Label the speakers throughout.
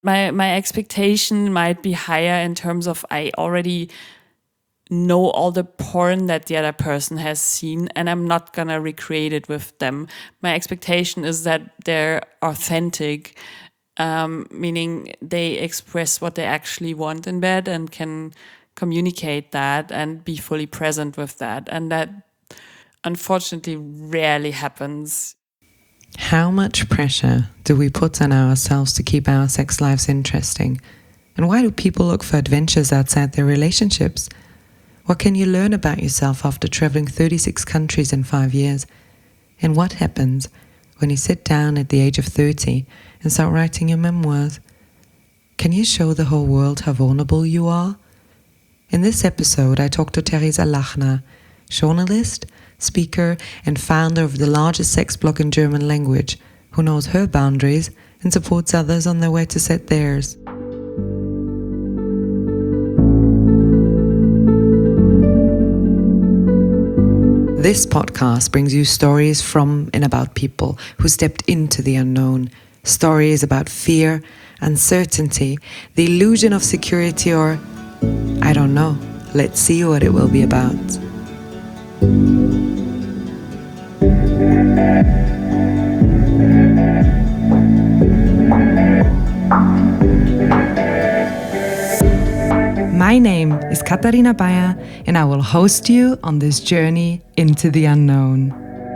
Speaker 1: my expectation might be higher in terms of I already know all the porn that the other person has seen, and I'm not gonna recreate it with them. My expectation is that they're authentic, meaning they express what they actually want in bed and can communicate that and be fully present with that. And that unfortunately rarely happens.
Speaker 2: How much pressure do we put on ourselves to keep our sex lives interesting? And why do people look for adventures outside their relationships? What can you learn about yourself after traveling 36 countries in 5 years? And what happens when you sit down at the age of 30 and start writing your memoirs? Can you show the whole world how vulnerable you are? In this episode, I talked to Theresa Lachner, journalist, speaker, and founder of the largest sex blog in German language, who knows her boundaries and supports others on their way to set theirs. This podcast brings you stories from and about people who stepped into the unknown. Stories about fear, uncertainty, the illusion of security, or I don't know. Let's see what it will be about. My name is Katharina Bayer, and I will host you on this journey into the unknown.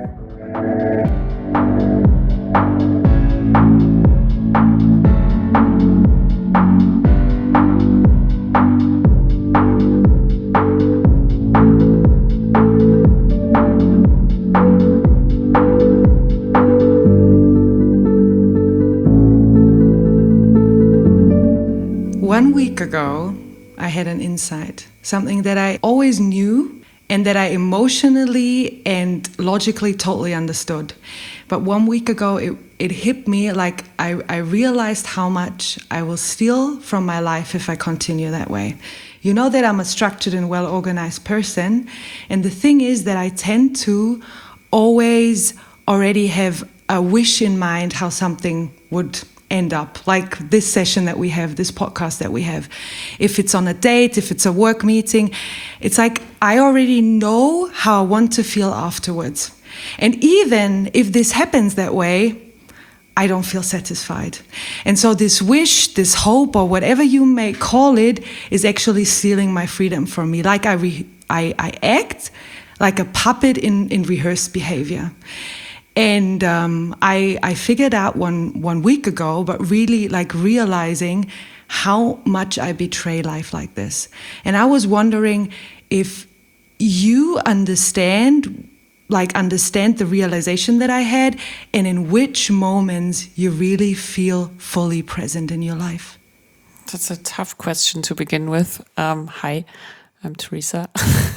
Speaker 2: One week ago, I had an insight, something that I always knew and that I emotionally and logically totally understood. But 1 week ago, it hit me like I realized how much I will steal from my life if I continue that way. You know that I'm a structured and well-organized person. And the thing is that I tend to always already have a wish in mind how something would end up, like this session that we have, this podcast that we have. If it's on a date, if it's a work meeting, it's like I already know how I want to feel afterwards. And even if this happens that way, I don't feel satisfied. And so this wish, this hope, or whatever you may call it, is actually stealing my freedom from me. Like I act like a puppet in rehearsed behavior. And I figured out one week ago, but really like realizing how much I betray life like this. And I was wondering if you understand the realization that I had, and in which moments you really feel fully present in your life.
Speaker 1: That's a tough question to begin with. Hi, I'm Theresa.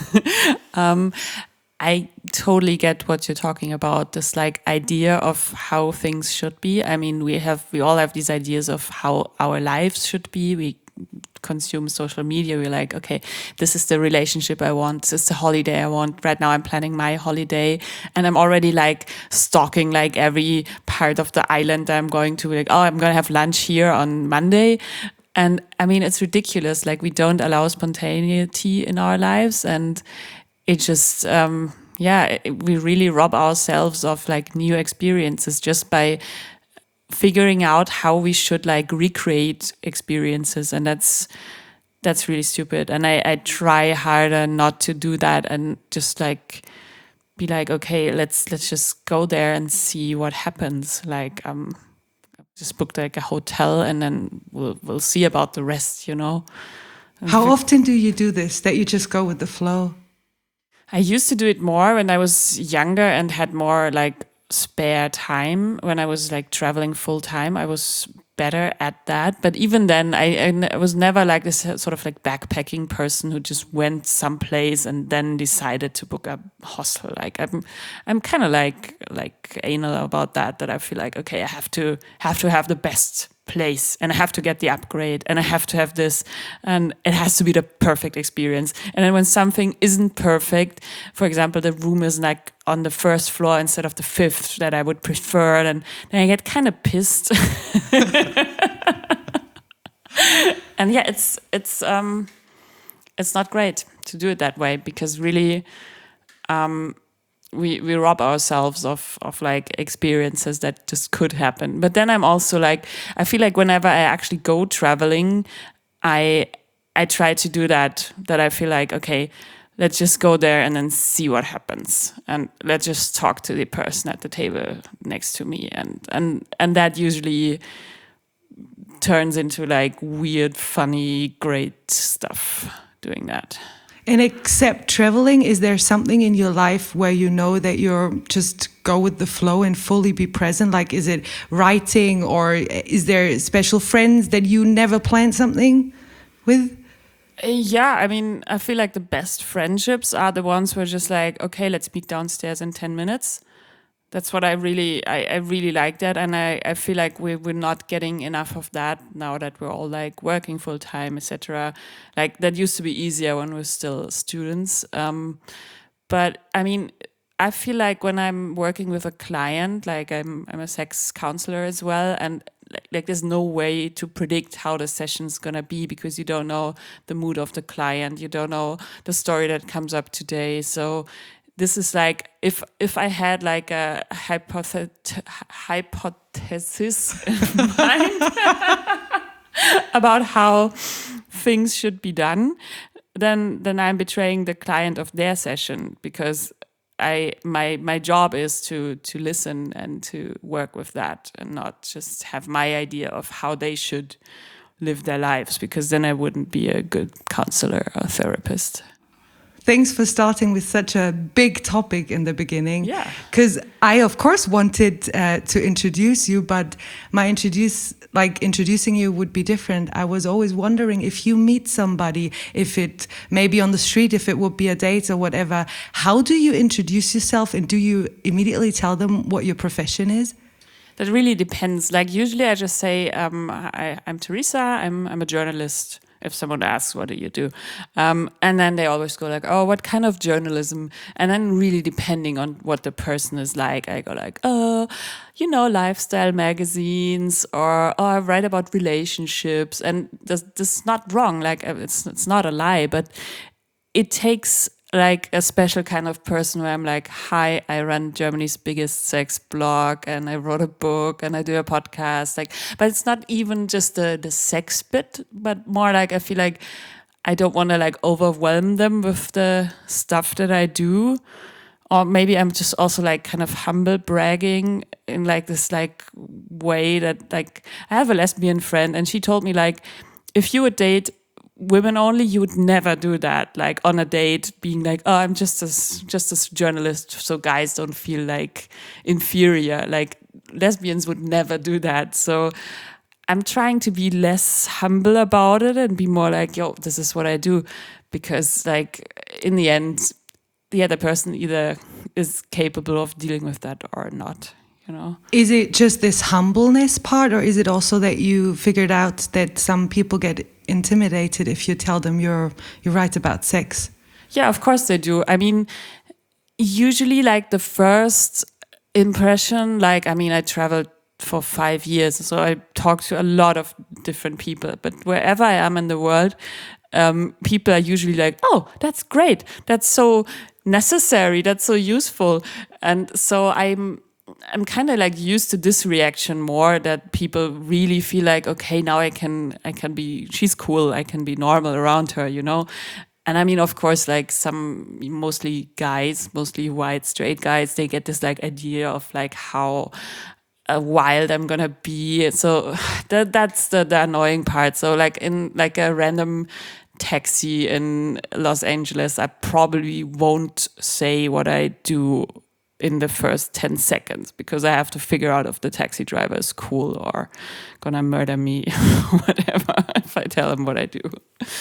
Speaker 1: I totally get what you're talking about, this like idea of how things should be. I mean, we all have these ideas of how our lives should be. We consume social media. We're like, okay, this is the relationship I want. This is the holiday I want. Right now I'm planning my holiday and I'm already like stalking like every part of the island I'm going to. Like, oh, I'm going to have lunch here on Monday. And I mean, it's ridiculous. Like we don't allow spontaneity in our lives, and it just, we really rob ourselves of like new experiences just by figuring out how we should like recreate experiences. And that's really stupid. And I try harder not to do that and just like be like, okay, let's just go there and see what happens. Like, just booked like a hotel and then we'll see about the rest, you know?
Speaker 2: How often do you do this, that you just go with the flow?
Speaker 1: I used to do it more when I was younger and had more like spare time. When I was like traveling full time, I was better at that. But even then, I was never like this sort of like backpacking person who just went someplace and then decided to book a hostel. Like I'm kind of like anal about that I feel like, okay, I have to have the best place and I have to get the upgrade and I have to have this and it has to be the perfect experience. And then when something isn't perfect, for example, the room is like on the first floor instead of the fifth that I would prefer, and then I get kind of pissed. And yeah, it's not great to do it that way, because really we rob ourselves of like experiences that just could happen. But then I'm also like, I feel like whenever I actually go traveling, I try to do that I feel like, okay, let's just go there and then see what happens, and let's just talk to the person at the table next to me, and that usually turns into like weird, funny, great stuff doing that.
Speaker 2: And except traveling, is there something in your life where you know that you're just go with the flow and fully be present? Like, is it writing, or is there special friends that you never plan something with?
Speaker 1: Yeah, I mean, I feel like the best friendships are the ones where just like, okay, let's meet downstairs in 10 minutes. That's what I really like that. And I feel like we're not getting enough of that now that we're all like working full time, etc. Like that used to be easier when we're still students. But I mean, I feel like when I'm working with a client, like I'm a sex counselor as well, and like there's no way to predict how the session's gonna be, because you don't know the mood of the client, you don't know the story that comes up today. So this is like, if I had like a hypothesis in mind about how things should be done, then I'm betraying the client of their session, because my job is to listen and to work with that, and not just have my idea of how they should live their lives, because then I wouldn't be a good counselor or therapist.
Speaker 2: Thanks for starting with such a big topic in the beginning.
Speaker 1: Yeah.
Speaker 2: Because I, of course, wanted to introduce you, but introducing you would be different. I was always wondering, if you meet somebody, if it maybe on the street, if it would be a date or whatever, how do you introduce yourself, and do you immediately tell them what your profession is?
Speaker 1: That really depends. Like usually I just say, I'm Teresa, I'm a journalist. If someone asks, what do you do? And then they always go like, oh, what kind of journalism? And then really depending on what the person is like, I go like, oh, lifestyle magazines, or I write about relationships. And this is not wrong. Like it's not a lie, but it takes like a special kind of person where I'm like, hi, I run Germany's biggest sex blog, and I wrote a book, and I do a podcast. Like, but it's not even just the sex bit, but more like I feel like I don't want to like overwhelm them with the stuff that I do. Or maybe I'm just also like kind of humble bragging in like this like way that like I have a lesbian friend, and she told me like, if you would date women only, you would never do that, like on a date, being like, oh, I'm just a journalist, so guys don't feel like inferior. Like lesbians would never do that. So I'm trying to be less humble about it and be more like, yo, this is what I do, because like in the end, the other person either is capable of dealing with that or not.
Speaker 2: Is it just this humbleness part, or is it also that you figured out that some people get intimidated if you tell them you write about sex?
Speaker 1: Yeah, of course they do. I mean, usually like the first impression, like, I mean, I traveled for 5 years, so I talked to a lot of different people, but wherever I am in the world, people are usually like, oh, that's great. That's so necessary. That's so useful. And so I'm kind of like used to this reaction more, that people really feel like, okay, now I can be, she's cool, I can be normal around her, And I mean, of course, like mostly white straight guys, they get this like idea of like how wild I'm gonna be. So that's the annoying part. So like in like a random taxi in Los Angeles, I probably won't say what I do in the first 10 seconds, because I have to figure out if the taxi driver is cool or gonna murder me, whatever, if I tell him what I do.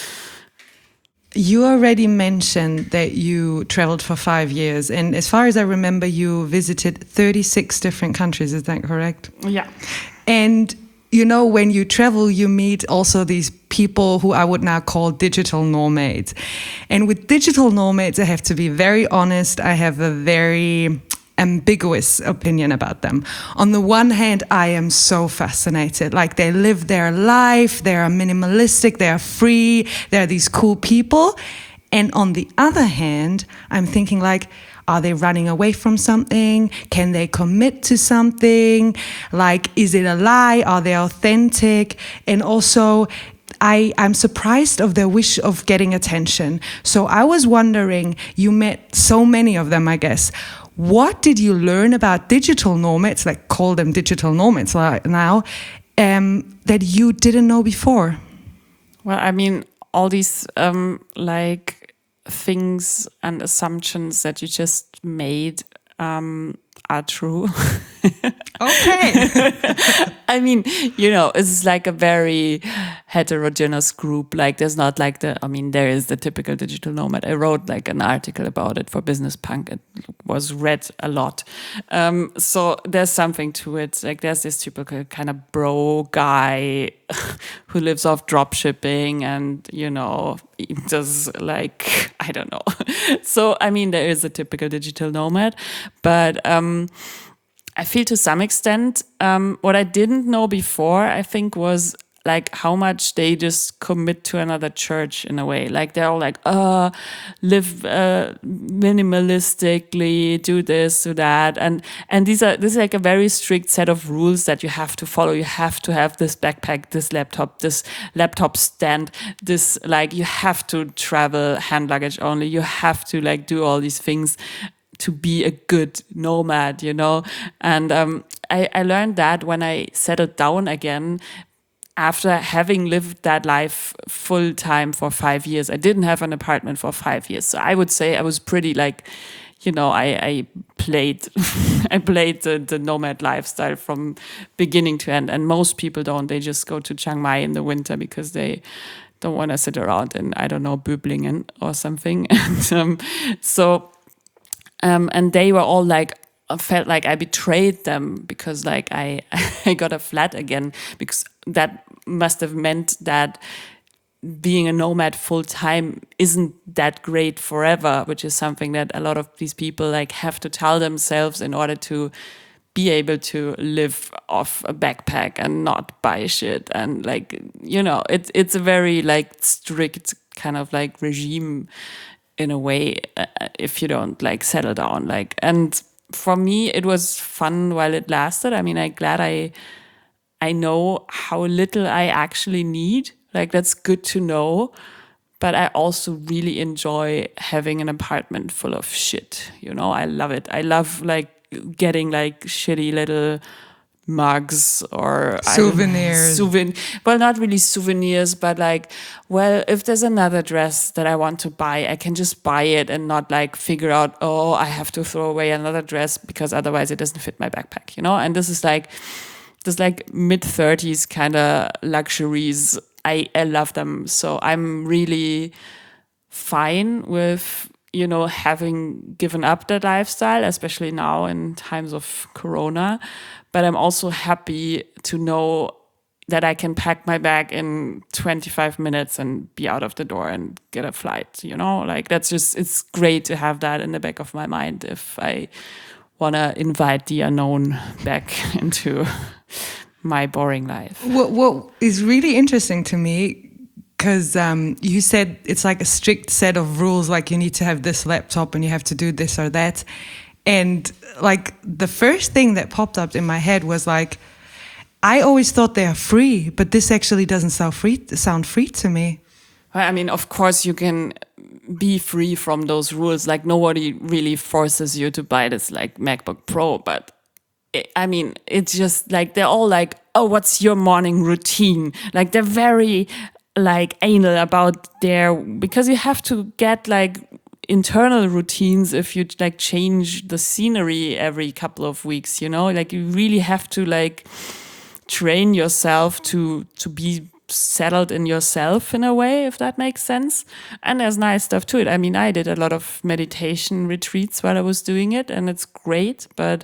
Speaker 2: You already mentioned that you traveled for 5 years, and as far as I remember, you visited 36 different countries. Is that correct?
Speaker 1: Yeah.
Speaker 2: And when you travel, you meet also these people who I would now call digital nomads. And with digital nomads, I have to be very honest, I have a very ambiguous opinion about them. On the one hand, I am so fascinated. Like, they live their life, they are minimalistic, they are free, they're these cool people. And on the other hand, I'm thinking, like, are they running away from something? Can they commit to something? Like, is it a lie? Are they authentic? And also, I'm surprised of their wish of getting attention. So I was wondering, you met so many of them, I guess. What did you learn about digital nomads, like call them digital nomads now, that you didn't know before?
Speaker 1: Well, I mean, all these like things and assumptions that you just made are true.
Speaker 2: Okay.
Speaker 1: I mean, it's like a very heterogeneous group. Like, there's not like there is the typical digital nomad. I wrote like an article about it for Business Punk. It was read a lot. So there's something to it. Like, there's this typical kind of bro guy who lives off drop shipping and, does like, I don't know. So, I mean, there is a typical digital nomad, but, I feel to some extent, what I didn't know before, I think, was like how much they just commit to another church in a way. Like, they're all like, live minimalistically, do this, do that. And this is like a very strict set of rules that you have to follow. You have to have this backpack, this laptop stand, this, like, you have to travel hand luggage only. You have to like do all these things to be a good nomad, And I learned that when I settled down again, after having lived that life full time for 5 years. I didn't have an apartment for 5 years. So I would say I was pretty like, I played I played the nomad lifestyle from beginning to end. And most people don't. They just go to Chiang Mai in the winter because they don't want to sit around in, I don't know, Böblingen or something. And they were all like, felt like I betrayed them because like I got a flat again, because that must have meant that being a nomad full time isn't that great forever, which is something that a lot of these people like have to tell themselves in order to be able to live off a backpack and not buy shit. And like, it's a very like strict kind of like regime in a way, if you don't like settle down. Like, and for me, it was fun while it lasted. I mean, I'm glad I know how little I actually need. Like, that's good to know. But I also really enjoy having an apartment full of shit. I love it. I love like getting like shitty little mugs or
Speaker 2: souvenirs.
Speaker 1: Well, not really souvenirs, but like, well, if there's another dress that I want to buy, I can just buy it and not like figure out, oh, I have to throw away another dress because otherwise it doesn't fit my backpack, And this is like mid-30s kind of luxuries. I love them. So I'm really fine with, having given up that lifestyle, especially now in times of Corona. But I'm also happy to know that I can pack my bag in 25 minutes and be out of the door and get a flight, Like, that's just, it's great to have that in the back of my mind if I want to invite the unknown back into my boring life.
Speaker 2: What is really interesting to me, because you said it's like a strict set of rules, like you need to have this laptop and you have to do this or that. And like the first thing that popped up in my head was like, I always thought they are free, but this actually doesn't sound free to me.
Speaker 1: I mean, of course you can be free from those rules. Like, nobody really forces you to buy this like MacBook Pro, but I mean, it's just like, they're all like, oh, what's your morning routine? Like, they're very like anal about because you have to get like internal routines if you like change the scenery every couple of weeks, like you really have to like train yourself to be settled in yourself in a way, if that makes sense. And there's nice stuff to it. I mean, I did a lot of meditation retreats while I was doing it, and it's great, but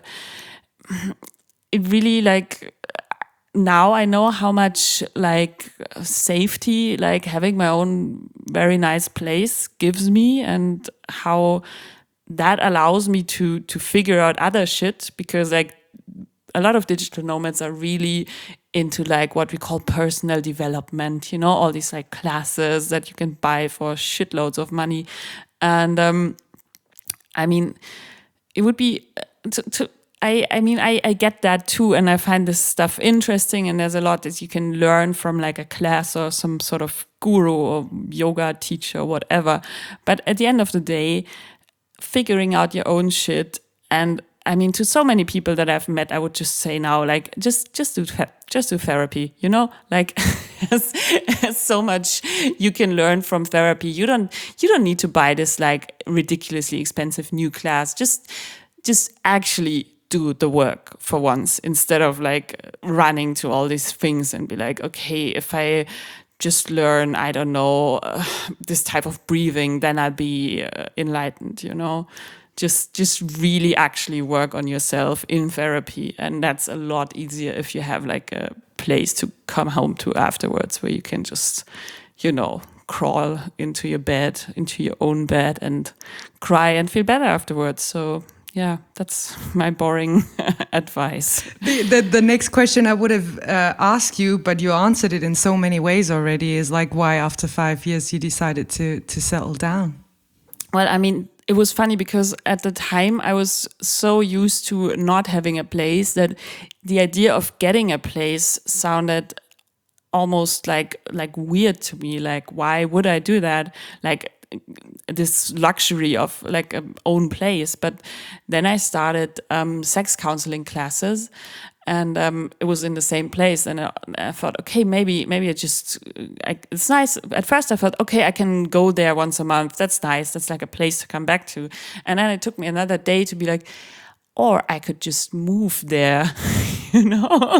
Speaker 1: it really like, now I know how much like safety, like having my own very nice place gives me, and how that allows me to figure out other shit, because like a lot of digital nomads are really into like what we call personal development, you know, all these like classes that you can buy for shitloads of money. And I mean, it would be I get that too, and I find this stuff interesting, and there's a lot that you can learn from like a class or some sort of guru or yoga teacher or whatever. But at the end of the day, figuring out your own shit, and I mean, to so many people that I've met, I would just say now, like, just do therapy, you know, like, there's so much you can learn from therapy. You don't need to buy this like ridiculously expensive new class. Just actually do the work for once, instead of like running to all these things and be like, okay, if I just learn, I don't know, this type of breathing, then I'll be enlightened, you know. Just really actually work on yourself in therapy, and that's a lot easier if you have like a place to come home to afterwards, where you can just, you know, crawl into your own bed and cry and feel better afterwards. So yeah, that's my boring advice.
Speaker 2: The next question I would have asked you, but you answered it in so many ways already, is like, why after 5 years you decided to settle down?
Speaker 1: Well, I mean, it was funny because at the time I was so used to not having a place that the idea of getting a place sounded almost like weird to me. Like, why would I do that? Like, this luxury of like an own place. But then I started sex counseling classes, and it was in the same place, and I thought, okay, maybe it's nice. At first I thought, okay, I can go there once a month, that's nice, that's like a place to come back to. And then it took me another day to be like, or I could just move there, you know.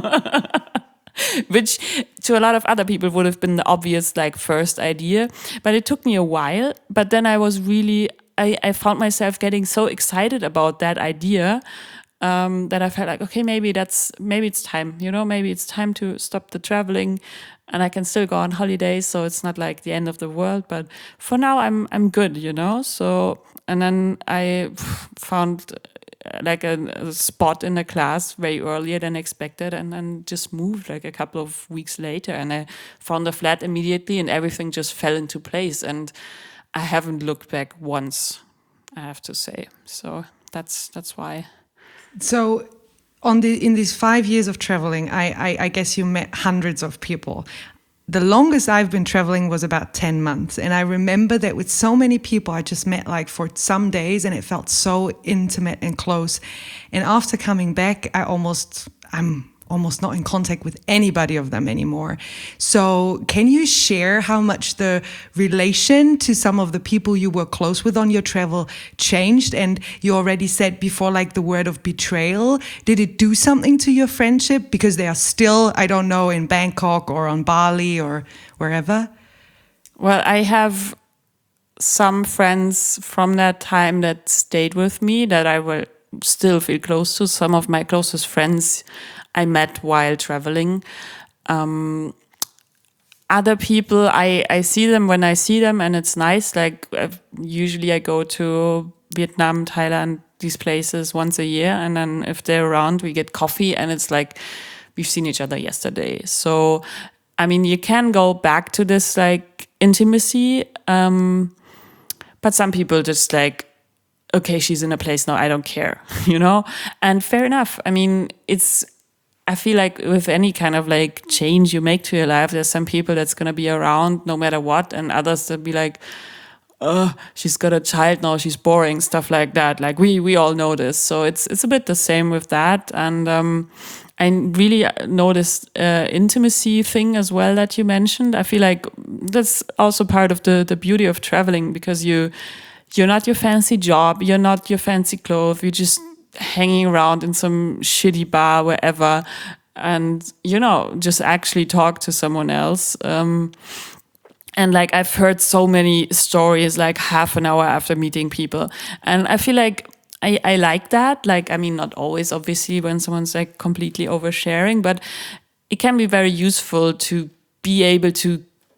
Speaker 1: Which to a lot of other people would have been the obvious like first idea, but it took me a while. But then I was really, I found myself getting so excited about that idea that I felt like, okay, maybe it's time, you know, maybe it's time to stop the traveling, and I can still go on holidays, so it's not like the end of the world. But for now, I'm good, you know. So, and then I found like a spot in the class way earlier than expected, and then just moved like a couple of weeks later, and I found a flat immediately, and everything just fell into place, and I haven't looked back once, I have to say. So that's why.
Speaker 2: So in these 5 years of traveling, I guess you met hundreds of people. The longest I've been traveling was about 10 months. And I remember that with so many people, I just met like for some days, and it felt so intimate and close. And after coming back, I'm almost not in contact with anybody of them anymore. So can you share how much the relation to some of the people you were close with on your travel changed? And you already said before, like the word of betrayal. Did it do something to your friendship? Because they are still, I don't know, in Bangkok or on Bali or wherever.
Speaker 1: Well, I have some friends from that time that stayed with me that I will still feel close to. Some of my closest friends I met while traveling. Other people, I see them when I see them, and it's nice. Like usually I go to Vietnam, Thailand, these places once a year, and then if they're around, we get coffee, and it's like we've seen each other yesterday. So, I mean, you can go back to this like intimacy, but some people just like, okay, she's in a place now, I don't care, you know? And fair enough. I mean, I feel like with any kind of like change you make to your life, there's some people that's going to be around no matter what, and others that be like, oh, she's got a child now, she's boring, stuff like that. Like we all know this. So it's a bit the same with that. And I really noticed intimacy thing as well that you mentioned. I feel like that's also part of the beauty of traveling, because you're not your fancy job, you're not your fancy clothes, you're just hanging around in some shitty bar wherever, and you know, just actually talk to someone else. And like I've heard so many stories like half an hour after meeting people, and I feel like I like that. Like, I mean, not always obviously when someone's like completely oversharing, but it can be very useful to be able to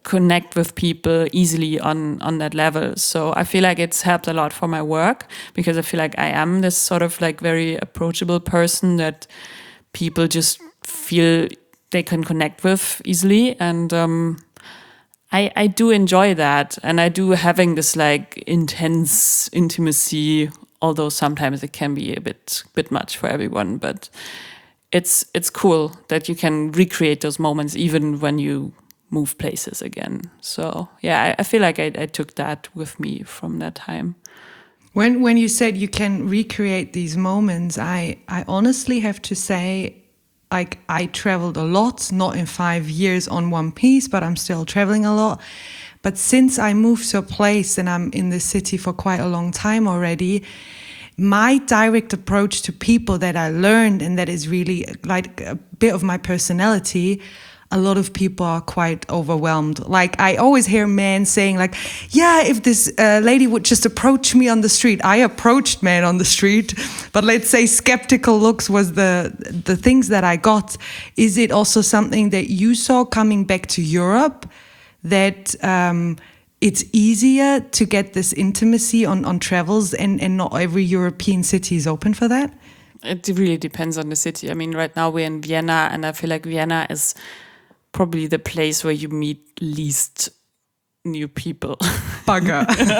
Speaker 1: connect with people easily on that level. So I feel like it's helped a lot for my work, because I feel like I am this sort of like very approachable person that people just feel they can connect with easily. And I do enjoy that. And I do having this like intense intimacy, although sometimes it can be a bit much for everyone. But it's cool that you can recreate those moments even when you move places again. So yeah, I feel like I took that with me from that time.
Speaker 2: When you said you can recreate these moments, I honestly have to say, like, I traveled a lot, not in 5 years on one piece, but I'm still traveling a lot. But since I moved to a place and I'm in the city for quite a long time already, my direct approach to people that I learned, and that is really like a bit of my personality, a lot of people are quite overwhelmed. Like, I always hear men saying like, yeah, if this lady would just approach me on the street. I approached men on the street, but let's say skeptical looks was the things that I got. Is it also something that you saw coming back to Europe, that it's easier to get this intimacy on travels, and not every European city is open for that?
Speaker 1: It really depends on the city. I mean, right now we're in Vienna, and I feel like Vienna is probably the place where you meet least new people.
Speaker 2: Bugger.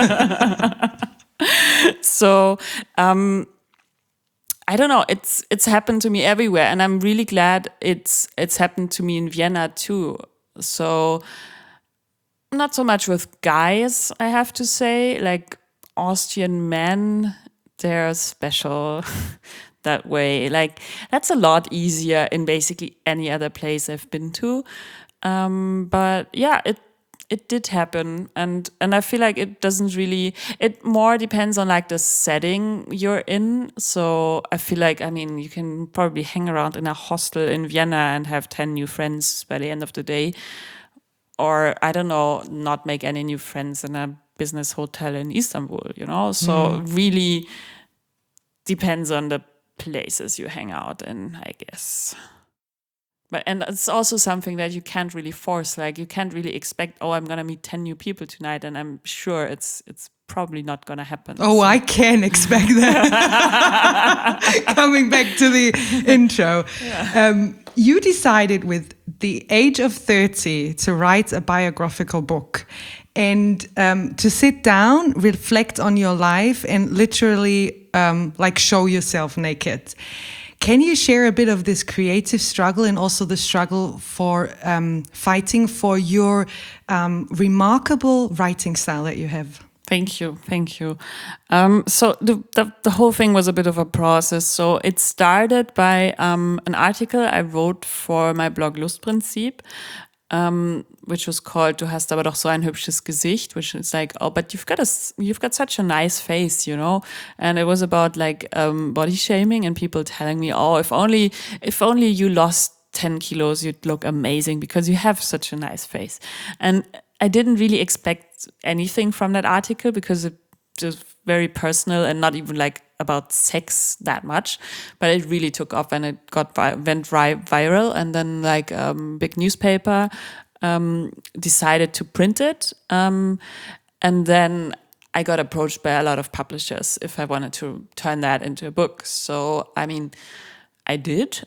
Speaker 1: So I don't know. It's happened to me everywhere, and I'm really glad it's happened to me in Vienna too. So not so much with guys, I have to say. Like, Austrian men, they're special that way. Like, that's a lot easier in basically any other place I've been to. But yeah, it did happen, and I feel like it doesn't really. It more depends on like the setting you're in. So I feel like, I mean, you can probably hang around in a hostel in Vienna and have 10 new friends by the end of the day, or I don't know, not make any new friends in a business hotel in Istanbul. So really depends on the places you hang out in, I guess. And it's also something that you can't really force. Like, you can't really expect, oh, I'm gonna meet 10 new people tonight, and I'm sure it's probably not gonna happen.
Speaker 2: Oh, I can expect that. Coming back to the intro. Yeah. You decided with the age of 30 to write a biographical book, and to sit down, reflect on your life, and literally like show yourself naked. Can you share a bit of this creative struggle, and also the struggle for fighting for your remarkable writing style that you have?
Speaker 1: Thank you. So the whole thing was a bit of a process. So it started by an article I wrote for my blog Lustprinzip, which was called "Du hast aber doch so ein hübsches Gesicht," which is like, oh, but you've got such a nice face, And it was about like body shaming and people telling me, oh, if only you lost 10 kilos, you'd look amazing because you have such a nice face. And I didn't really expect anything from that article, because it was very personal and not even like about sex that much, but it really took off, and it went viral. And then like big newspaper decided to print it, and then I got approached by a lot of publishers if I wanted to turn that into a book. So I mean, I did.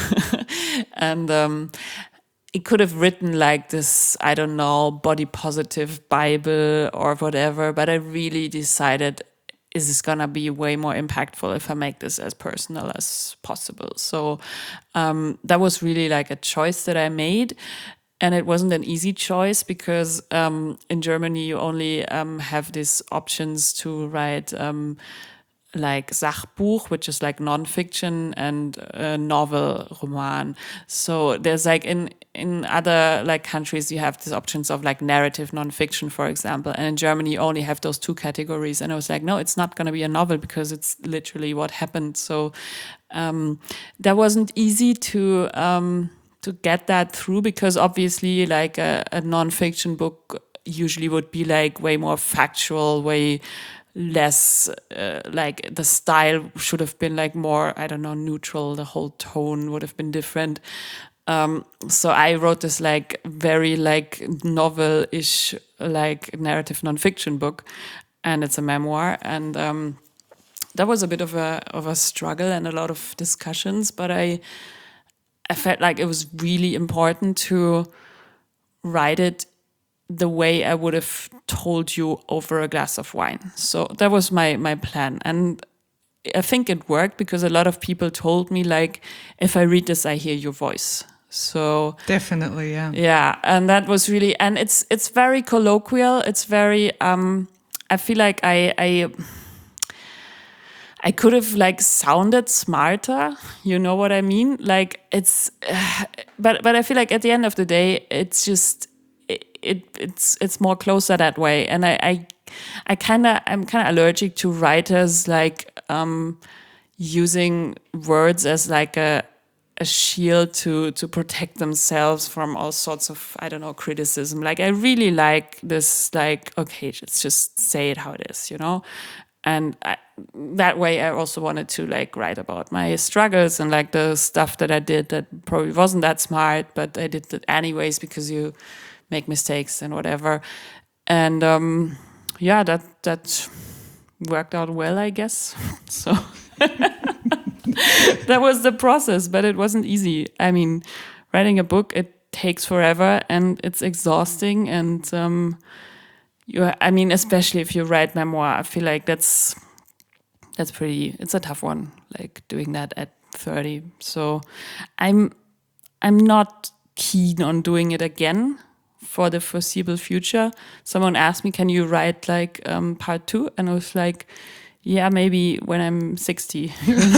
Speaker 1: And it could have written like this, I don't know, body positive Bible or whatever, but I really decided, is this gonna be way more impactful if I make this as personal as possible? So that was really like a choice that I made. And it wasn't an easy choice, because in Germany you only have these options to write like Sachbuch, which is like nonfiction, and novel, roman. So there's like in other like countries you have these options of like narrative nonfiction, for example, and in Germany you only have those two categories. And I was like, no, it's not going to be a novel, because it's literally what happened. So that wasn't easy to get that through, because obviously like a nonfiction book usually would be like way more factual, way less like the style should have been like more, I don't know, neutral. The whole tone would have been different. So I wrote this like very like novel-ish like narrative nonfiction book, and it's a memoir. And that was a bit of a struggle and a lot of discussions, but I felt like it was really important to write it the way I would have told you over a glass of wine. So that was my plan. And I think it worked because a lot of people told me like, if I read this, I hear your voice. So
Speaker 2: Definitely, yeah.
Speaker 1: yeah, and that was really, and it's very colloquial. It's very, I feel like I could have like sounded smarter, you know what I mean? Like it's, but I feel like at the end of the day, it's just it's more closer that way. And I'm kind of allergic to writers like using words as like a shield to protect themselves from all sorts of, I don't know, criticism. Like I really like this, like, okay, let's just say it how it is, you know? And that way I also wanted to like write about my struggles and like the stuff that I did that probably wasn't that smart, but I did it anyways because you make mistakes and whatever. And yeah, that worked out well, I guess. So that was the process, but it wasn't easy. I mean, writing a book, it takes forever and it's exhausting. And I mean, especially if you write memoir, I feel like that's it's a tough one, like doing that at 30. So I'm not keen on doing it again for the foreseeable future. Someone asked me, can you write like part 2? And I was like, yeah, maybe when I'm 60.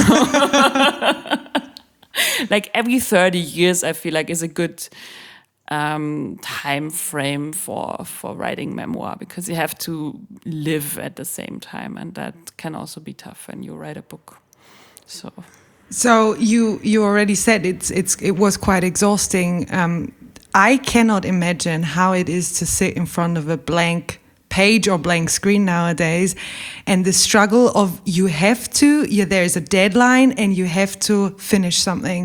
Speaker 1: Like every 30 years, I feel like is a good time frame for writing memoir, because you have to live at the same time, and that can also be tough when you write a book. So
Speaker 2: you already said it was quite exhausting. I cannot imagine how it is to sit in front of a blank page or blank screen nowadays, and the struggle of there is a deadline and you have to finish something.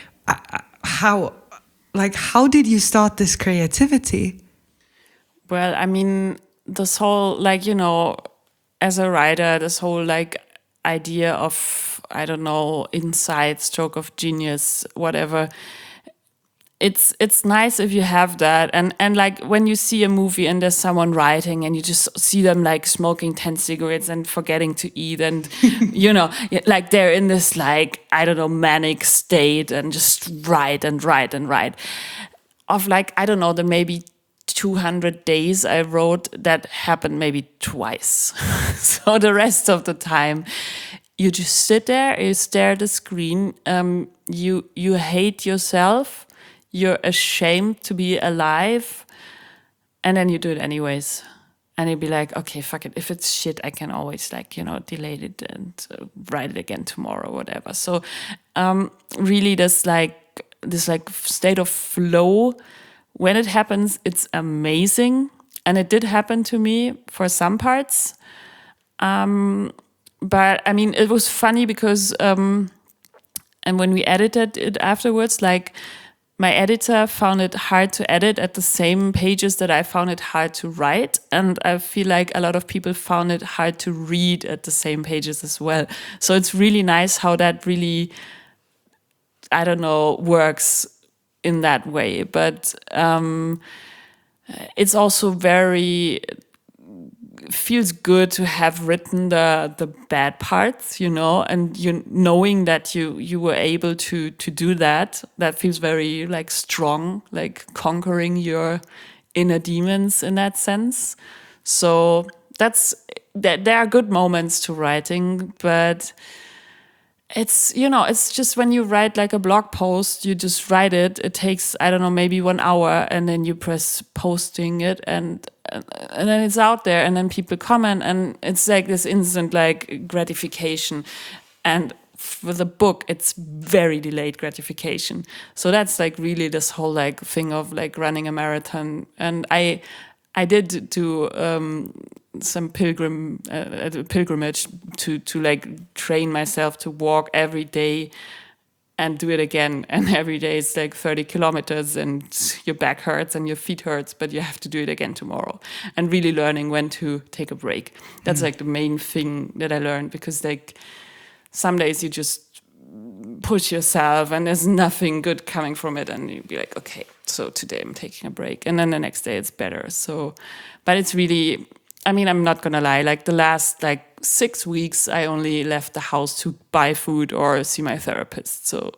Speaker 2: How did you start this creativity?
Speaker 1: Well, I mean, this whole, like, you know, as a writer, this whole like idea of, I don't know, insight, stroke of genius, whatever. It's nice if you have that, and like when you see a movie and there's someone writing and you just see them like smoking 10 cigarettes and forgetting to eat, and you know, like they're in this like, I don't know, manic state and just write and write and write. Of like, I don't know, the maybe 200 days I wrote, that happened maybe twice. So the rest of the time you just sit there, you stare at the screen, you hate yourself, you're ashamed to be alive, and then you do it anyways. And you'd be like, okay, fuck it. If it's shit, I can always like, you know, delete it and write it again tomorrow or whatever. So really this state of flow, when it happens, it's amazing. And it did happen to me for some parts. But I mean, it was funny because, and when we edited it afterwards, like, my editor found it hard to edit at the same pages that I found it hard to write. And I feel like a lot of people found it hard to read at the same pages as well. So it's really nice how that really, I don't know, works in that way. But it's also feels good to have written the bad parts, you know, and knowing that you were able to do that feels very like strong, like conquering your inner demons in that sense. So there are good moments to writing, but it's, you know, it's just when you write like a blog post, you just write it. It takes, I don't know, maybe 1 hour, and then you press posting it, and then it's out there, and then people comment, and it's like this instant like gratification. And for the book, it's very delayed gratification. So that's like really this whole like thing of like running a marathon. And I did do some pilgrimage to like train myself to walk every day and do it again. And every day it's like 30 kilometers and your back hurts and your feet hurts, but you have to do it again tomorrow. And really learning when to take a break. That's like the main thing that I learned, because like some days you just push yourself and there's nothing good coming from it, and you'd be like, okay, so today I'm taking a break, and then the next day it's better. So, but it's really, I mean, I'm not gonna lie, like the last like 6 weeks I only left the house to buy food or see my therapist. So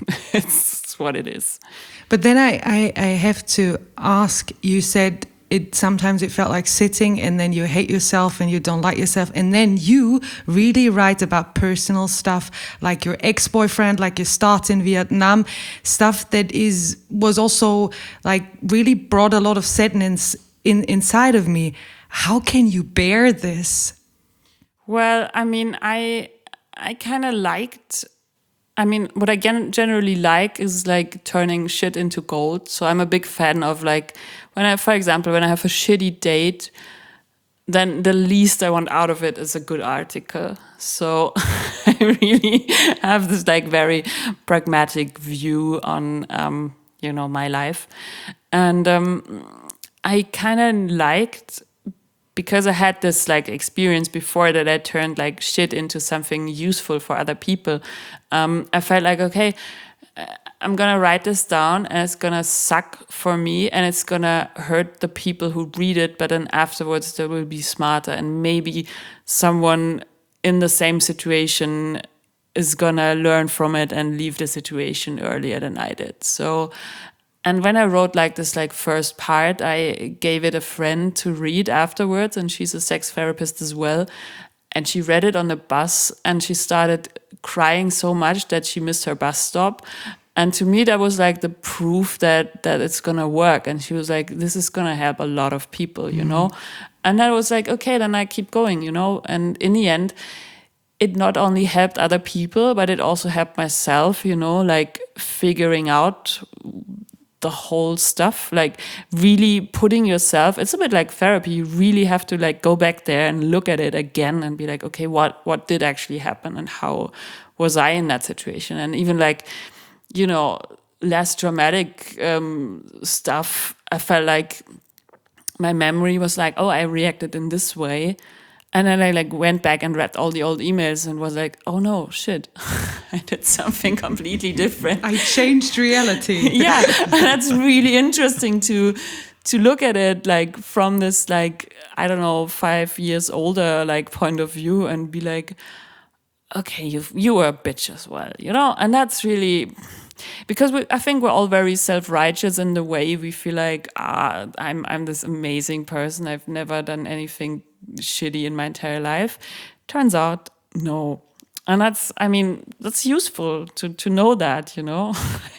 Speaker 1: it's what it is.
Speaker 2: But then I have to ask, you said sometimes it felt like sitting, and then you hate yourself and you don't like yourself, and then you really write about personal stuff, like your ex-boyfriend, like your start in Vietnam, stuff that was also like really brought a lot of sadness inside of me. How can you bear this?
Speaker 1: Well, I mean, I kind of liked, I mean, what I generally like is like turning shit into gold. So I'm a big fan of like, for example, when I have a shitty date, then the least I want out of it is a good article. So I really have this like very pragmatic view on, my life. And I kind of liked, because I had this like experience before that I turned like shit into something useful for other people. I felt like, okay, I'm gonna write this down and it's gonna suck for me and it's gonna hurt the people who read it, but then afterwards they will be smarter, and maybe someone in the same situation is gonna learn from it and leave the situation earlier than I did. So, and when I wrote like this like first part, I gave it a friend to read afterwards, and she's a sex therapist as well. And she read it on the bus and she started crying so much that she missed her bus stop. And to me, that was like the proof that it's gonna work. And she was like, this is gonna help a lot of people, you know? And I was like, okay, then I keep going, you know? And in the end, it not only helped other people, but it also helped myself, you know, like figuring out the whole stuff, like really putting yourself, it's a bit like therapy. You really have to like go back there and look at it again and be like, okay, what did actually happen and how was I in that situation? And even like, you know, less dramatic stuff, I felt like my memory was like, oh, I reacted in this way. And then I like went back and read all the old emails and was like, oh no, shit, I did something completely different.
Speaker 2: I changed reality.
Speaker 1: Yeah, and that's really interesting to look at it like from this like, I don't know, 5 years older like point of view and be like, okay, you were a bitch as well, you know? And that's really, because I think we're all very self-righteous in the way we feel like, I'm this amazing person. I've never done anything shitty in my entire life. Turns out, no. And that's useful to know that, you know?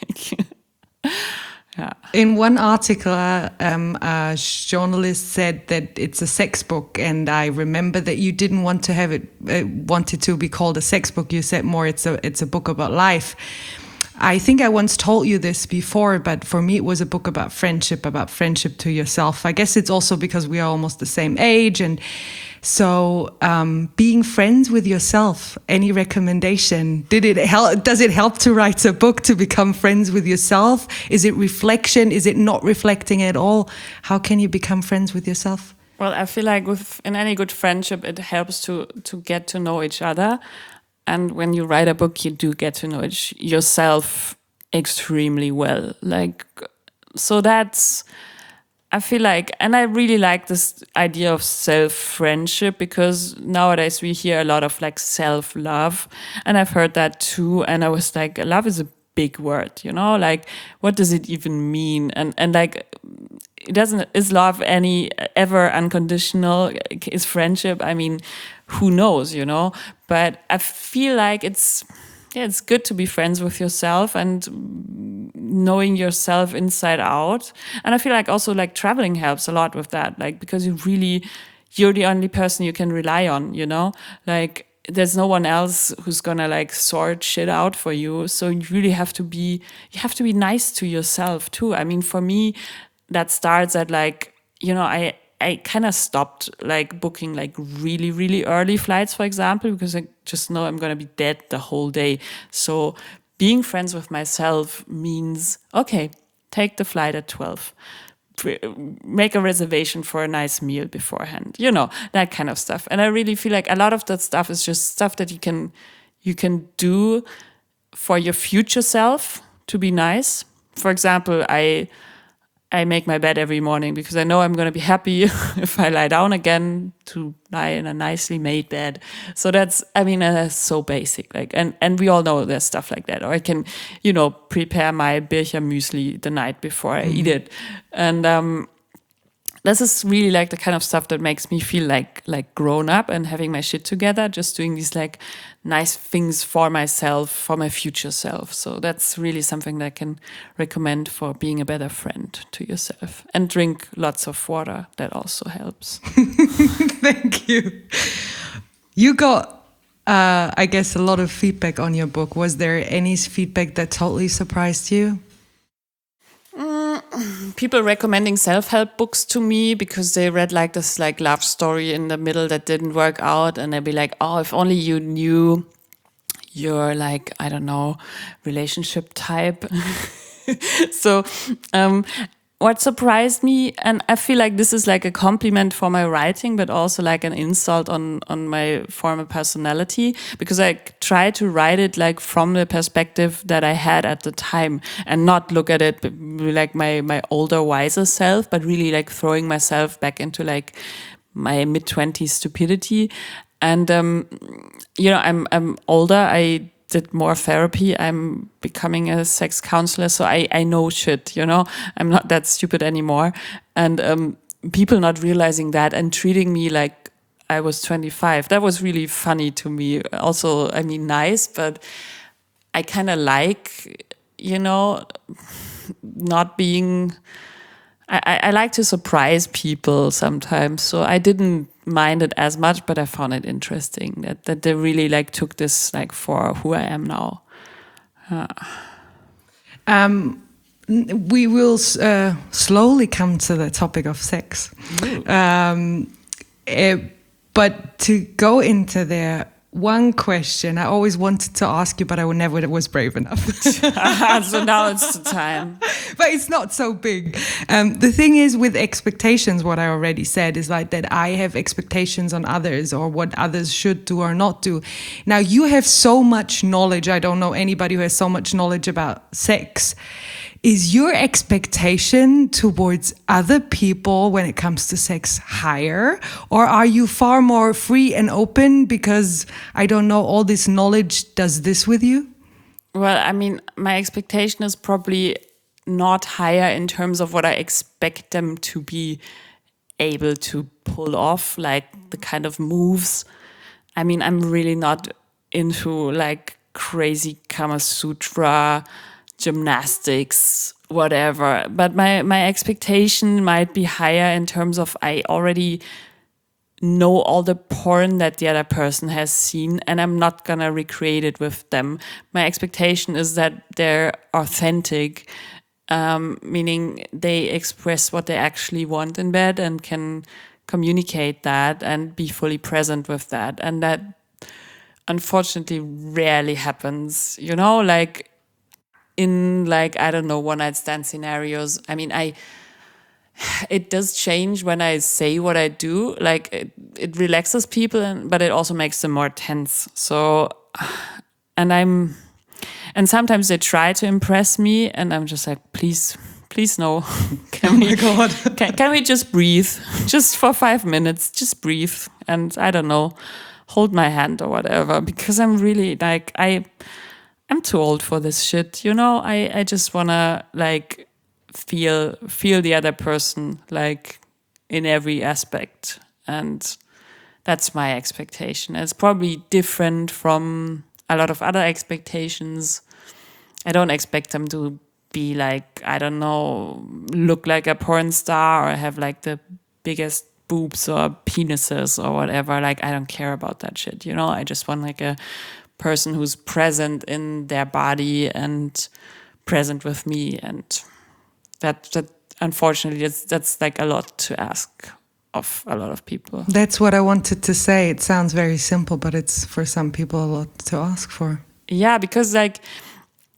Speaker 1: Yeah.
Speaker 2: In one article, a journalist said that it's a sex book, and I remember that you didn't want to have it, wanted to be called a sex book. You said more it's a book about life. I think I once told you this before, but for me it was a book about friendship to yourself. I guess it's also because we are almost the same age, and so being friends with yourself. Any recommendation? Did it help? Does it help to write a book to become friends with yourself? Is it reflection? Is it not reflecting at all? How can you become friends with yourself?
Speaker 1: Well, I feel like in any good friendship, it helps to get to know each other. And when you write a book, you do get to know yourself extremely well. Like, so that's, I feel like, and I really like this idea of self-friendship, because nowadays we hear a lot of like self-love, and I've heard that too. And I was like, love is a big word, you know, like what does it even mean? And like, is love ever unconditional? Is friendship? I mean, who knows, you know? But I feel like it's good to be friends with yourself and knowing yourself inside out. And I feel like also like traveling helps a lot with that, like, because you're the only person you can rely on, you know? Like, there's no one else who's gonna like sort shit out for you. So you really have to be nice to yourself too. I mean, for me, that starts at like, you know, I kind of stopped like booking like really, really early flights, for example, because I just know I'm going to be dead the whole day. So being friends with myself means, okay, take the flight at 12. Make a reservation for a nice meal beforehand, that kind of stuff. And I really feel like a lot of that stuff is just stuff that you can do for your future self to be nice. For example, I make my bed every morning because I know I'm going to be happy if I lie down again to lie in a nicely made bed. So that's so basic. And we all know there's stuff like that. Or I can, prepare my Bircher muesli the night before I eat it. And this is really like the kind of stuff that makes me feel like grown up and having my shit together, just doing these like nice things for myself, for my future self. So that's really something that I can recommend for being a better friend to yourself. And drink lots of water. That also helps.
Speaker 2: Thank you. You got, I guess, a lot of feedback on your book. Was there any feedback that totally surprised you?
Speaker 1: People recommending self-help books to me because they read like this like love story in the middle that didn't work out, and they'd be like, oh, if only you knew your like, I don't know, relationship type. So what surprised me, and I feel like this is like a compliment for my writing, but also like an insult on my former personality, because I try to write it like from the perspective that I had at the time and not look at it like my older, wiser self, but really like throwing myself back into like my mid-20s stupidity. And, I'm older. I did more therapy. I'm becoming a sex counselor. So I know shit, I'm not that stupid anymore. And people not realizing that and treating me like I was 25, that was really funny to me. Also, nice, but I kind of like, not being... I like to surprise people sometimes, so I didn't mind it as much, but I found it interesting that they really like took this like for who I am now.
Speaker 2: We will slowly come to the topic of sex, but to go into there. One question I always wanted to ask you, but I never was brave enough.
Speaker 1: So now it's the time.
Speaker 2: But it's not so big. The thing is with expectations, what I already said is like that I have expectations on others or what others should do or not do. Now you have so much knowledge. I don't know anybody who has so much knowledge about sex. Is your expectation towards other people when it comes to sex higher? Or are you far more free and open because, I don't know, all this knowledge does this with you?
Speaker 1: Well, my expectation is probably not higher in terms of what I expect them to be able to pull off, like the kind of moves. I'm really not into like crazy Kama Sutra gymnastics, whatever. But my expectation might be higher in terms of I already know all the porn that the other person has seen and I'm not gonna recreate it with them. My expectation is that they're authentic, meaning they express what they actually want in bed and can communicate that and be fully present with that. And that unfortunately rarely happens, like in like, I don't know, one night stand scenarios. It does change when I say what I do. Like it relaxes people, but it also makes them more tense. So, and sometimes they try to impress me and I'm just like, please no. Can we just breathe? Just for 5 minutes, just breathe. And I don't know, hold my hand or whatever, because I'm really like, I'm too old for this shit, I just wanna like feel the other person like in every aspect, and that's my expectation. It's probably different from a lot of other expectations. I don't expect them to be like, I don't know, look like a porn star or have like the biggest boobs or penises or whatever. Like I don't care about that shit, I just want like a person who's present in their body and present with me, and that unfortunately that's like a lot to ask of a lot of people.
Speaker 2: That's what I wanted to say. It sounds very simple, but it's for some people a lot to ask for.
Speaker 1: Yeah, because like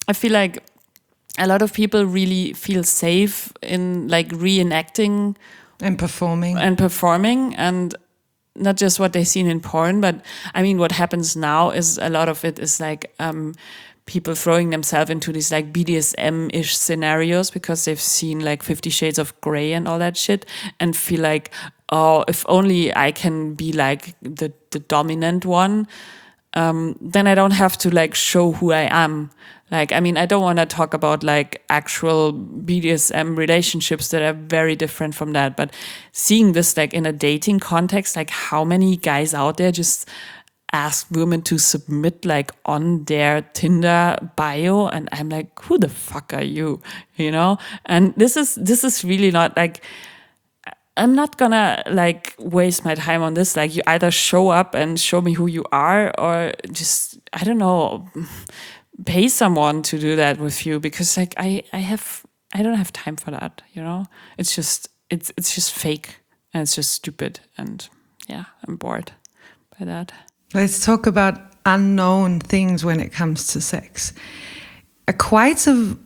Speaker 1: I feel like a lot of people really feel safe in like reenacting
Speaker 2: And performing.
Speaker 1: and not just what they've seen in porn, but I mean, what happens now is a lot of it is like people throwing themselves into these like BDSM-ish scenarios because they've seen like 50 Shades of Grey and all that shit and feel like, oh, if only I can be like the dominant one, then I don't have to like show who I am. Like, I mean, I don't want to talk about like actual BDSM relationships that are very different from that, but seeing this like in a dating context, like how many guys out there just ask women to submit like on their Tinder bio, and I'm like, who the fuck are you? You know? And this is really not like, I'm not gonna like waste my time on this. Like, you either show up and show me who you are, or just, I don't know, pay someone to do that with you, because like I don't have time for that, you know? It's just fake and it's just stupid, and yeah, I'm bored by that.
Speaker 2: Let's talk about unknown things when it comes to sex. A quite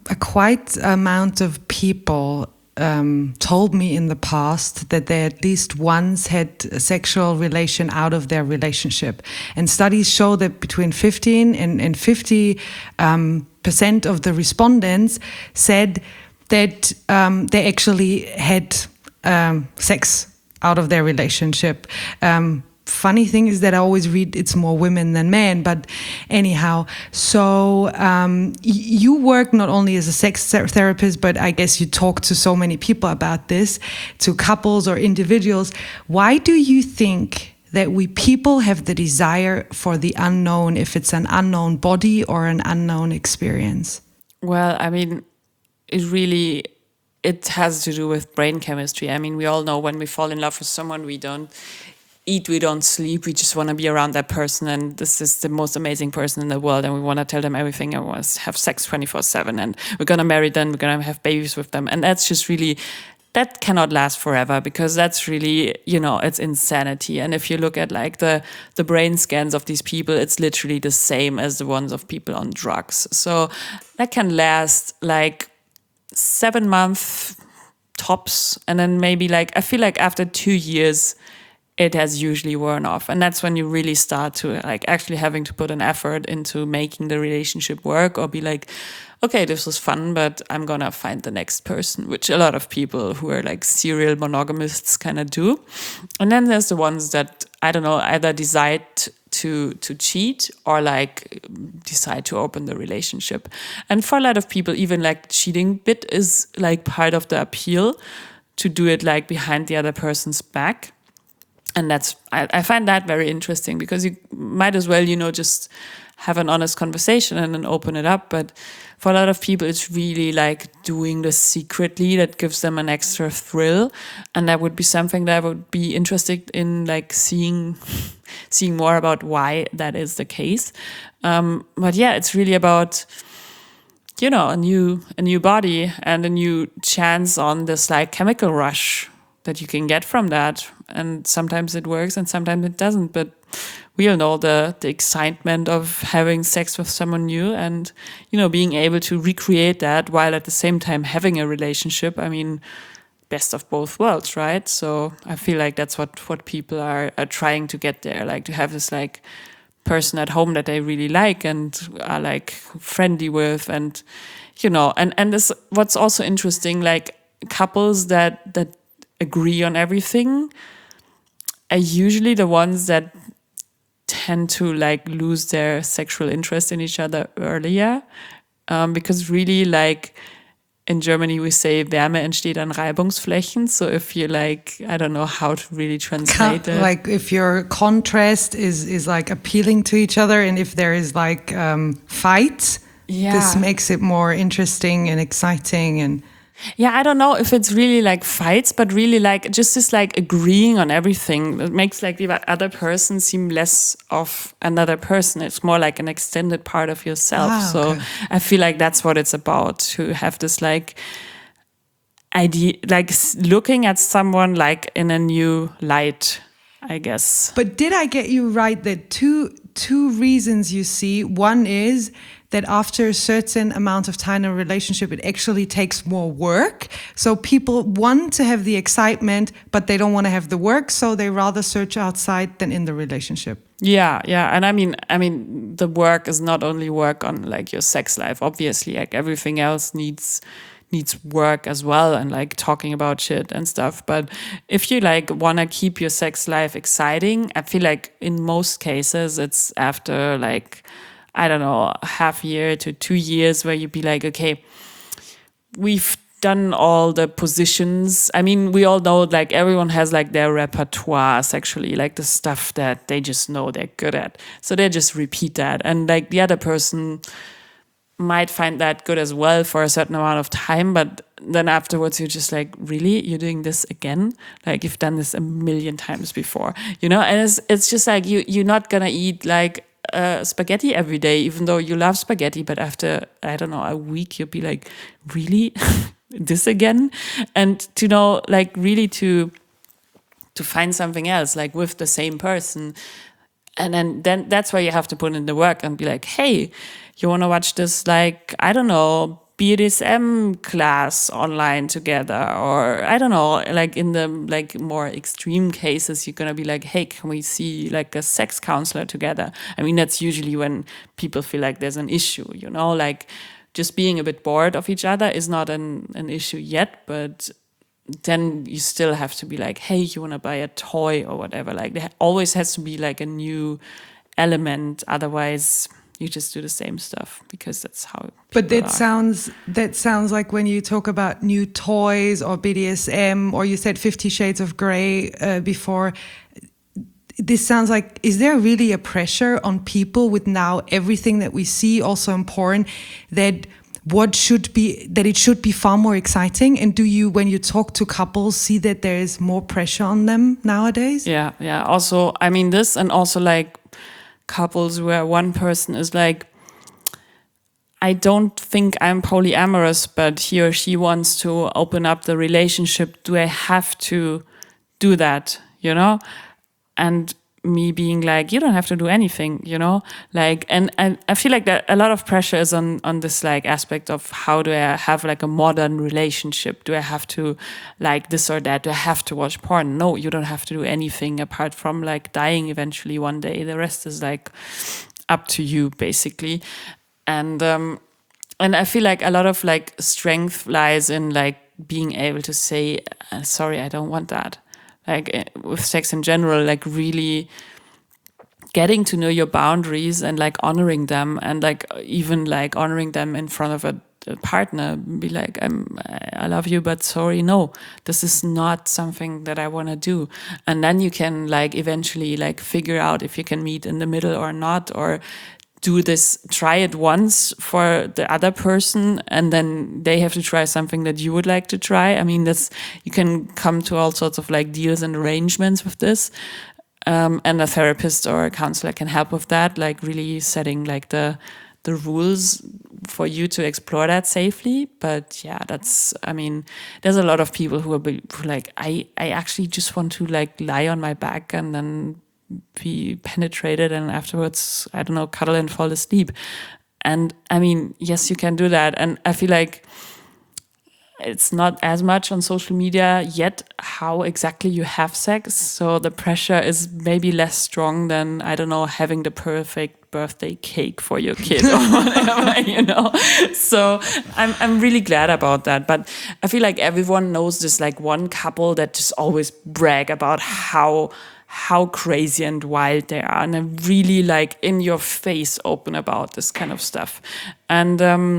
Speaker 2: amount of people told me in the past that they at least once had a sexual relation out of their relationship. And studies show that between 15 and 50% of the respondents said that they actually had sex out of their relationship. Funny thing is that I always read it's more women than men, but anyhow, so you work not only as a sex therapist, but I guess you talk to so many people about this, to couples or individuals. Why do you think that we people have the desire for the unknown, if it's an unknown body or an unknown experience?
Speaker 1: Well, I mean, it has to do with brain chemistry. I mean, we all know when we fall in love with someone, we don't eat, we don't sleep, we just want to be around that person, and this is the most amazing person in the world, and we want to tell them everything, and want to have sex 24/7, and we're going to marry them, we're going to have babies with them. And that's just really, that cannot last forever, because that's really, you know, it's insanity. And if you look at like the brain scans of these people, it's literally the same as the ones of people on drugs. So that can last like 7 months tops, and then maybe like, I feel like after 2 years it has usually worn off, and that's when you really start to like actually having to put an effort into making the relationship work, or be like, okay, this was fun, but I'm gonna find the next person, which a lot of people who are like serial monogamists kind of do. And then there's the ones that, I don't know, either decide to cheat or like decide to open the relationship. And for a lot of people, even like cheating bit is like part of the appeal, to do it like behind the other person's back. And that's, I find that very interesting, because you might as well, you know, just have an honest conversation and then open it up. But for a lot of people, it's really like doing this secretly that gives them an extra thrill. And that would be something that I would be interested in, like seeing more about why that is the case. But yeah, it's really about, you know, a new body and a new chance on this like chemical rush that you can get from that. And sometimes it works and sometimes it doesn't, but we all know the excitement of having sex with someone new, and, you know, being able to recreate that while at the same time having a relationship. I mean, best of both worlds, right? So I feel like that's what people are trying to get there, like to have this like person at home that they really like and are like friendly with, and, you know, and this, what's also interesting, like couples that agree on everything are usually the ones that tend to like lose their sexual interest in each other earlier, because really, like in Germany we say Wärme entsteht an Reibungsflächen. So if you like, I don't know how to really translate it.
Speaker 2: Like if your contrast is like appealing to each other, and if there is like fights, this makes it more interesting and exciting. And
Speaker 1: yeah, I don't know if it's really like fights, but really like just this like agreeing on everything. It makes like the other person seem less of another person. It's more like an extended part of yourself. So I feel like that's what it's about, to have this like idea, like looking at someone like in a new light, I guess.
Speaker 2: But did I get you right that two reasons you see? One is that after a certain amount of time in a relationship, it actually takes more work. So people want to have the excitement, but they don't want to have the work. So they rather search outside than in the relationship.
Speaker 1: Yeah, and I mean, the work is not only work on like your sex life. Obviously, like everything else needs work as well, and like talking about shit and stuff. But if you like want to keep your sex life exciting, I feel like in most cases it's after like, I don't know, half year to 2 years where you'd be like, okay, we've done all the positions. I mean, we all know like everyone has like their repertoire sexually, like the stuff that they just know they're good at. So they just repeat that. And like the other person might find that good as well for a certain amount of time, but then afterwards you're just like, really, you're doing this again? Like you've done this a million times before, you know? And it's just like you're not gonna eat like spaghetti every day, even though you love spaghetti, but after, I don't know, a week you'll be like, really? This again? And to know, like, really to find something else, like with the same person. And then that's where you have to put in the work and be like, hey, you want to watch this, like, I don't know, BDSM class online together, or I don't know, like in the like more extreme cases, you're going to be like, hey, can we see like a sex counselor together? I mean, that's usually when people feel like there's an issue, you know, like just being a bit bored of each other is not an issue yet, but then you still have to be like, hey, you want to buy a toy or whatever. Like there always has to be like a new element. Otherwise, you just do the same stuff because that's how.
Speaker 2: But that sounds like when you talk about new toys or BDSM, or you said 50 Shades of Grey before. This sounds like, is there really a pressure on people with now everything that we see also in porn that it should be far more exciting? And do you, when you talk to couples, see that there is more pressure on them nowadays?
Speaker 1: Yeah. Also, I mean, this, and also like couples where one person is like, I don't think I'm polyamorous, but he or she wants to open up the relationship. Do I have to do that? You know? And me being like, you don't have to do anything, you know, like, and I feel like that a lot of pressure is on this like aspect of how do I have like a modern relationship? Do I have to like this or that? Do I have to watch porn? No, you don't have to do anything apart from like dying eventually one day. The rest is like up to you basically. And I feel like a lot of like strength lies in like being able to say, sorry, I don't want that. Like with sex in general, like really getting to know your boundaries and like honoring them, and like even like honoring them in front of a partner. Be like, I love you, but sorry, no, this is not something that I want to do. And then you can like eventually like figure out if you can meet in the middle or not, or do this, try it once for the other person, and then they have to try something that you would like to try. I mean, you can come to all sorts of like deals and arrangements with this. And a therapist or a counselor can help with that, like really setting like the rules for you to explore that safely. But yeah, I mean, there's a lot of people who are like, I actually just want to like lie on my back and then be penetrated, and afterwards, I don't know, cuddle and fall asleep. And I mean, yes, you can do that. And I feel like it's not as much on social media yet how exactly you have sex. So the pressure is maybe less strong than, I don't know, having the perfect birthday cake for your kid or whatever, you know. So I'm really glad about that. But I feel like everyone knows this like one couple that just always brag about how crazy and wild they are, and I'm really like in your face open about this kind of stuff. And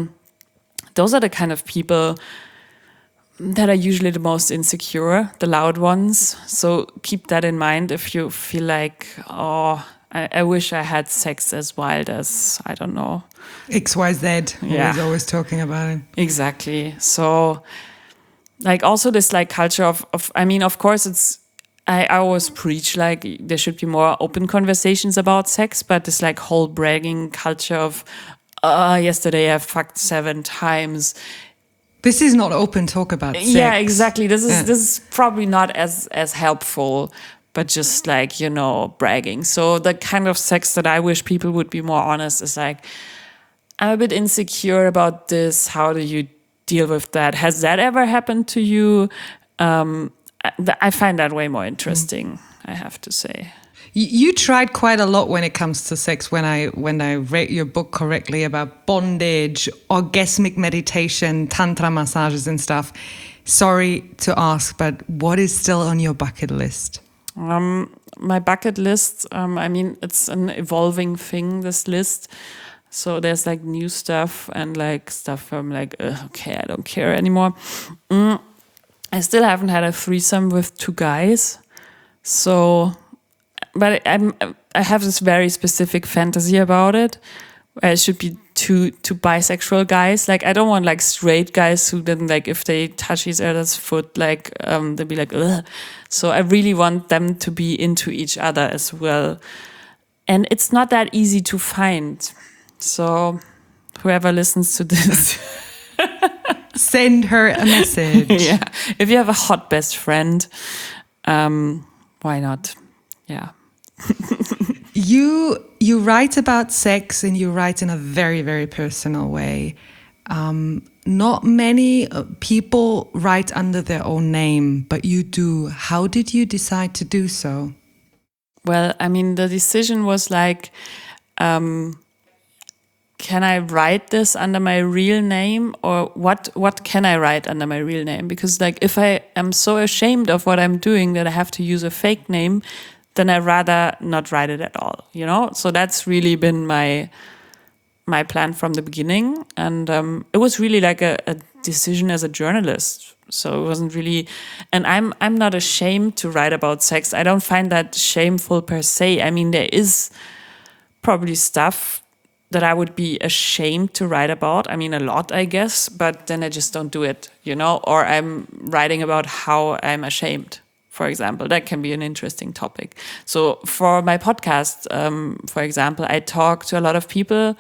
Speaker 1: those are the kind of people that are usually the most insecure, the loud ones. So keep that in mind if you feel like, oh, I wish I had sex as wild as, I don't know,
Speaker 2: XYZ, who is always talking about it.
Speaker 1: Exactly. So like also this like culture of I mean, of course I always preach like there should be more open conversations about sex, but this like whole bragging culture of yesterday I fucked 7 times.
Speaker 2: This is not open talk about sex.
Speaker 1: Yeah, exactly. This is probably not as helpful, but just like, you know, bragging. So the kind of sex that I wish people would be more honest is like, I'm a bit insecure about this. How do you deal with that? Has that ever happened to you? I find that way more interesting, I have to say.
Speaker 2: You tried quite a lot when it comes to sex. When I read your book correctly about bondage, orgasmic meditation, tantra massages and stuff. Sorry to ask, but what is still on your bucket list?
Speaker 1: My bucket list, I mean, it's an evolving thing, this list. So there's like new stuff and like stuff I'm like, okay, I don't care anymore. I still haven't had a threesome with two guys. So, but I have this very specific fantasy about it. Where it should be two bisexual guys. Like I don't want like straight guys who then like if they touch each other's foot, like they'll be like, ugh. So I really want them to be into each other as well. And it's not that easy to find. So whoever listens to this,
Speaker 2: send her a message.
Speaker 1: Yeah, if you have a hot best friend, why not? Yeah.
Speaker 2: You write about sex and you write in a very, very personal way. Not many people write under their own name, but you do. How did you decide to do so?
Speaker 1: Well, I mean, the decision was like, can I write this under my real name, or what can I write under my real name? Because like if I am so ashamed of what I'm doing that I have to use a fake name, then I'd rather not write it at all, you know? So that's really been my plan from the beginning. And it was really like a decision as a journalist. So it wasn't really, and I'm not ashamed to write about sex. I don't find that shameful per se. I mean, there is probably stuff that I would be ashamed to write about. I mean, a lot, I guess, but then I just don't do it, you know? Or I'm writing about how I'm ashamed, for example. That can be an interesting topic. So for my podcast, for example, I talk to a lot of people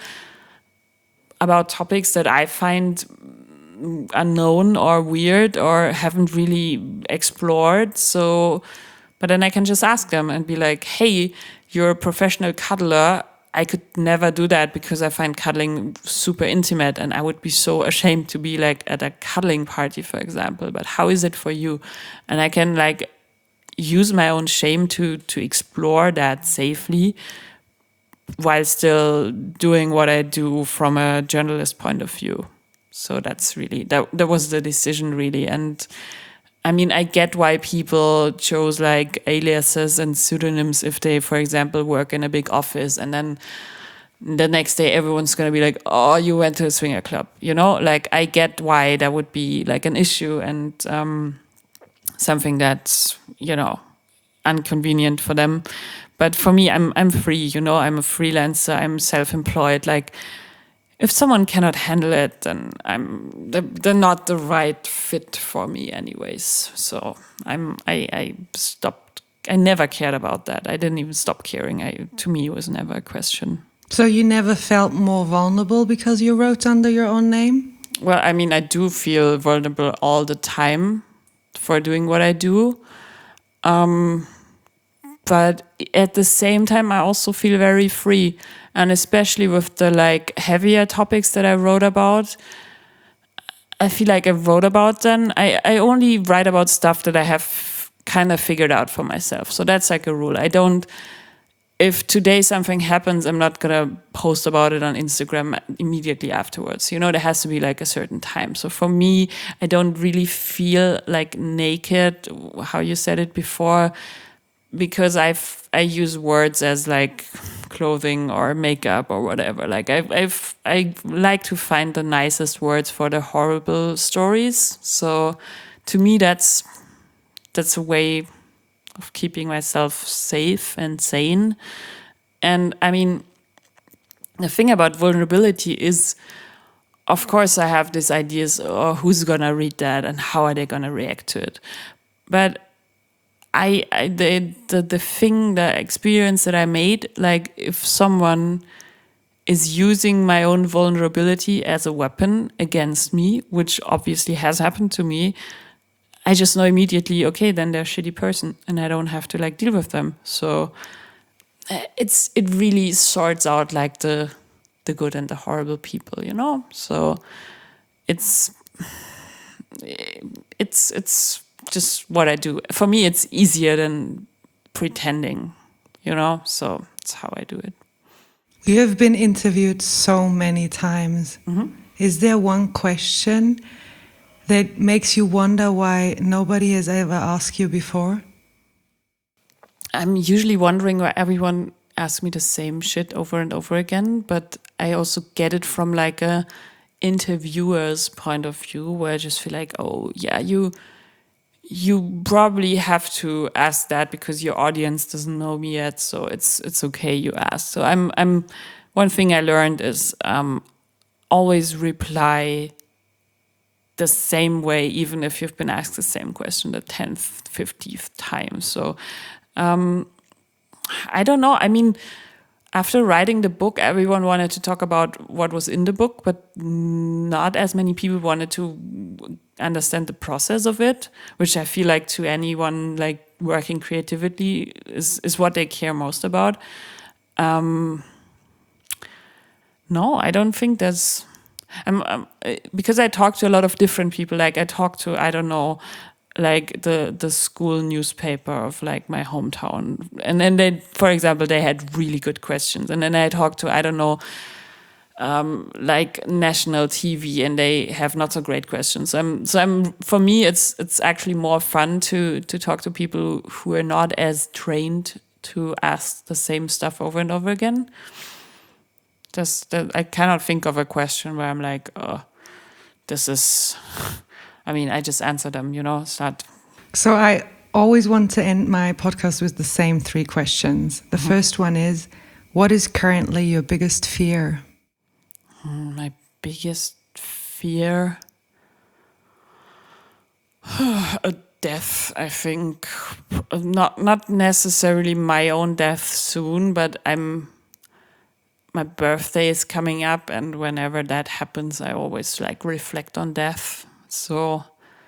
Speaker 1: about topics that I find unknown or weird or haven't really explored. So, but then I can just ask them and be like, hey, you're a professional cuddler. I could never do that because I find cuddling super intimate and I would be so ashamed to be like at a cuddling party, for example. But how is it for you? And I can like use my own shame to explore that safely while still doing what I do from a journalist point of view. So that's really, that was the decision really. And I mean, I get why people chose like aliases and pseudonyms if they, for example, work in a big office and then the next day everyone's going to be like, oh, you went to a swinger club, you know? Like, I get why that would be like an issue and something that's, you know, inconvenient for them. But for me, I'm free, you know? I'm a freelancer, I'm self-employed. Like, if someone cannot handle it, then they're not the right fit for me anyways. So I stopped. I never cared about that. I didn't even stop caring. To me, it was never a question.
Speaker 2: So you never felt more vulnerable because you wrote under your own name?
Speaker 1: Well, I mean, I do feel vulnerable all the time for doing what I do. But at the same time, I also feel very free. And especially with the like heavier topics that I wrote about, I feel like I wrote about them. I only write about stuff that I have kind of figured out for myself. So that's like a rule. If today something happens, I'm not going to post about it on Instagram immediately afterwards. You know, there has to be like a certain time. So for me, I don't really feel like naked, how you said it before, because I use words as like clothing or makeup or whatever. Like I like to find the nicest words for the horrible stories. So to me, that's a way of keeping myself safe and sane. And I mean, the thing about vulnerability is, of course, I have these ideas, oh, who's gonna read that and how are they gonna react to it? But the experience that I made, like if someone is using my own vulnerability as a weapon against me, which obviously has happened to me, I just know immediately, okay, then they're a shitty person and I don't have to like deal with them. So it really sorts out like the the good and the horrible people, you know? So it's just what I do. For me, it's easier than pretending, you know? So it's how I do it.
Speaker 2: You have been interviewed so many times. Is there one question that makes you wonder why nobody has ever asked you before?
Speaker 1: I'm usually wondering why everyone asks me the same shit over and over again, but I also get it from like a interviewer's point of view, where I just feel like, oh yeah, you probably have to ask that because your audience doesn't know me yet, so it's okay you ask. So I'm one thing I learned is always reply the same way, even if you've been asked the same question the 10th, 50th time. So I don't know. I mean, after writing the book, everyone wanted to talk about what was in the book, but not as many people wanted to understand the process of it, which I feel like to anyone like working creatively is what they care most about. No, I don't think there's... because I talk to a lot of different people. Like I talk to, I don't know, like the school newspaper of like my hometown, and then they, for example, they had really good questions. And then I talked to, I don't know, like national TV, and they have not so great questions. For me, it's actually more fun to talk to people who are not as trained to ask the same stuff over and over again. I cannot think of a question where I'm like, oh, this is... I mean, I just answer them, you know, it's not...
Speaker 2: So I always want to end my podcast with the same 3 questions. The first one is, what is currently your biggest fear?
Speaker 1: My biggest fear? A death, I think. Not necessarily my own death soon, but my birthday is coming up, and whenever that happens, I always like reflect on death. So,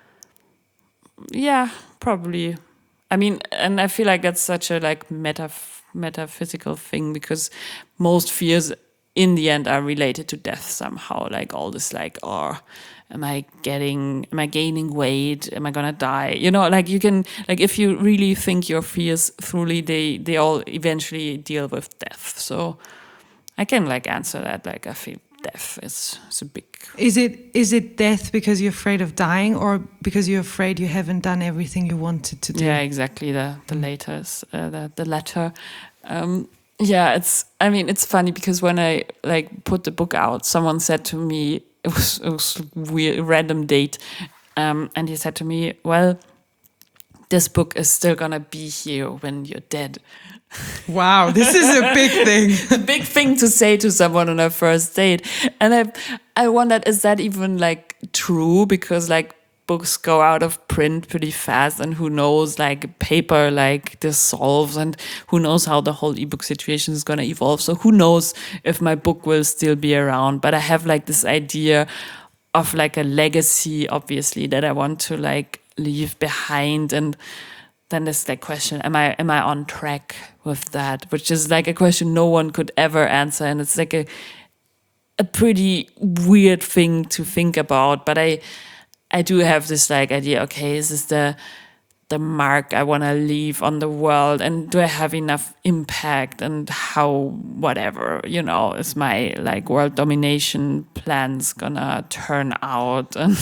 Speaker 1: yeah, probably. I mean, and I feel like that's such a like metaphysical thing, because most fears in the end are related to death somehow. Like all this, like, oh, am I gaining weight? Am I gonna die? You know, like you can, like if you really think your fears thoroughly, they all eventually deal with death. So I can like answer that. Like I feel death is a big...
Speaker 2: Is it death because you're afraid of dying, or because you're afraid you haven't done everything you wanted to do?
Speaker 1: Yeah, exactly. The latter is the latter. Yeah, it's funny because when I like put the book out, someone said to me, it was weird, random date, and he said to me, well, this book is still gonna be here when you're dead.
Speaker 2: Wow, this is a big thing.
Speaker 1: A big thing to say to someone on a first date. And I wondered, is that even like true? Because like books go out of print pretty fast, and who knows, like paper like dissolves, and who knows how the whole ebook situation is going to evolve. So who knows if my book will still be around. But I have like this idea of like a legacy, obviously, that I want to like leave behind. And then there's that question, am I on track with that? Which is like a question no one could ever answer. And it's like a pretty weird thing to think about. But I do have this like idea, okay, is this the mark I want to leave on the world? And do I have enough impact? And how, whatever, you know, is my like world domination plans gonna turn out? And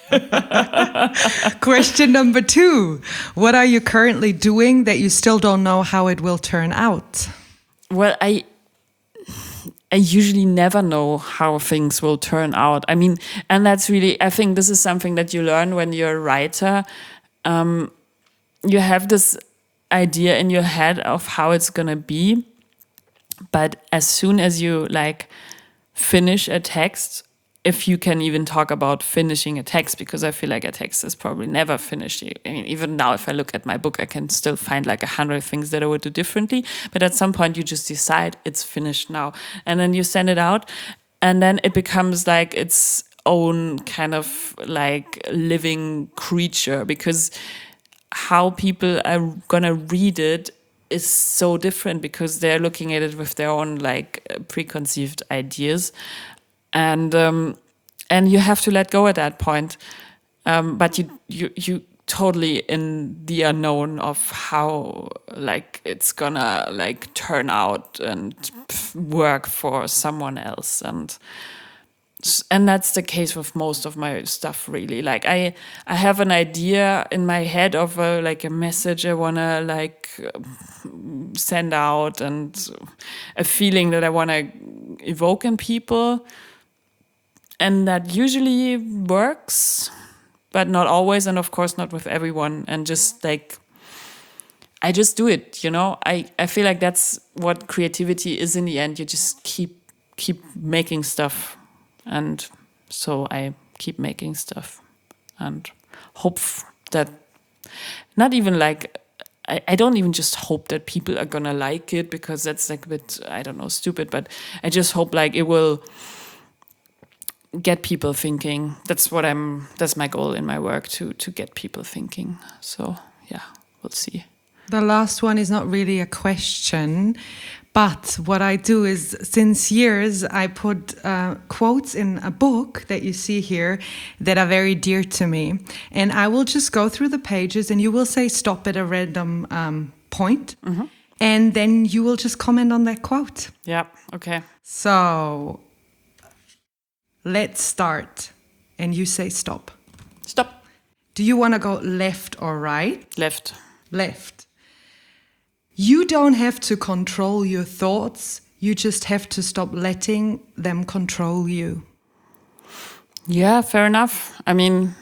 Speaker 2: Question number 2. What are you currently doing that you still don't know how it will turn out?
Speaker 1: Well, I usually never know how things will turn out. I mean, and that's really, I think this is something that you learn when you're a writer. You have this idea in your head of how it's gonna be, but as soon as you like finish a text, if you can even talk about finishing a text, because I feel like a text is probably never finished. I mean, even now, if I look at my book, I can still find like 100 things that I would do differently. But at some point, you just decide it's finished now. And then you send it out, and then it becomes like its own kind of like living creature, because how people are gonna read it is so different because they're looking at it with their own like preconceived ideas, and you have to let go at that point. But you totally in the unknown of how like it's gonna like turn out and work for someone else, and that's the case with most of my stuff, really. Like I have an idea in my head of like a message I want to like send out, and a feeling that I want to evoke in people, and that usually works, but not always, and of course not with everyone. And just like I just do it, you know. I feel like that's what creativity is in the end. You just keep making stuff. And so I keep making stuff and hope that not even like, I don't even just hope that people are gonna like it, because that's like a bit, I don't know, stupid, but I just hope like it will get people thinking. That's my goal in my work, to get people thinking. So yeah, we'll see.
Speaker 2: The last one is not really a question, but what I do is, since years, I put quotes in a book that you see here that are very dear to me. And I will just go through the pages, and you will say stop at a random point. Mm-hmm. And then you will just comment on that quote.
Speaker 1: Yeah, okay.
Speaker 2: So let's start. And you say stop.
Speaker 1: Stop.
Speaker 2: Do you want to go left or right?
Speaker 1: Left.
Speaker 2: Left. You don't have to control your thoughts. You just have to stop letting them control you.
Speaker 1: Yeah, fair enough. I mean,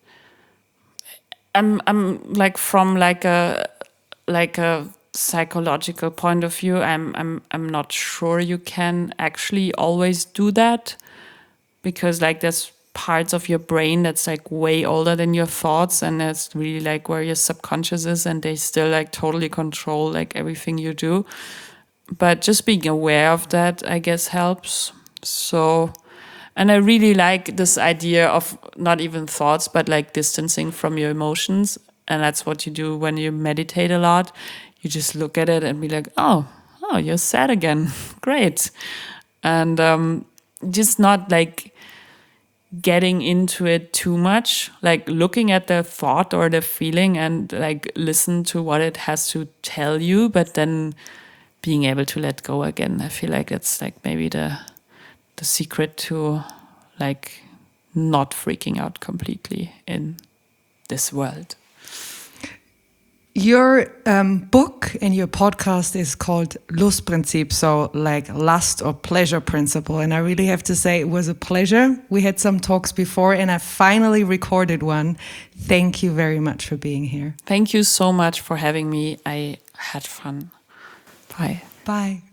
Speaker 1: I'm like, from like a psychological point of view, I'm not sure you can actually always do that, because like there's parts of your brain that's like way older than your thoughts, and that's really like where your subconscious is, and they still like totally control like everything you do. But just being aware of that, I guess, helps. So, and I really like this idea of not even thoughts, but like distancing from your emotions. And that's what you do when you meditate a lot. You just look at it and be like, oh, you're sad again. Great. And just not like getting into it too much, like looking at the thought or the feeling and like listen to what it has to tell you, but then being able to let go again. I feel like it's like maybe the secret to like not freaking out completely in this world.
Speaker 2: Your book and your podcast is called Lustprinzip, so like lust or pleasure principle. And I really have to say it was a pleasure. We had some talks before, and I finally recorded one. Thank you very much for being here.
Speaker 1: Thank you so much for having me. I had fun. Bye.
Speaker 2: Bye.